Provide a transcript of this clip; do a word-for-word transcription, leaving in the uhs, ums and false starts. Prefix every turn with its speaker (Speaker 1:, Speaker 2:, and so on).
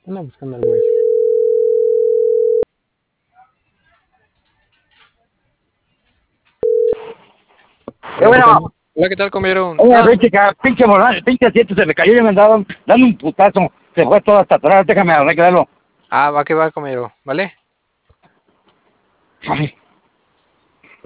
Speaker 1: Anda buscando al güey.
Speaker 2: Eh,
Speaker 1: Hola, ¿qué tal?
Speaker 2: bueno,
Speaker 1: Hola, ¿qué tal, comieron?
Speaker 2: oye,
Speaker 1: Ah,
Speaker 2: pinche, ca- pinche volante, pinche asiento se me cayó y me andaba dando un putazo. Se fue todo hasta atrás, déjame arreglarlo.
Speaker 1: ah, va que va, comero, ¿vale?
Speaker 2: Ay,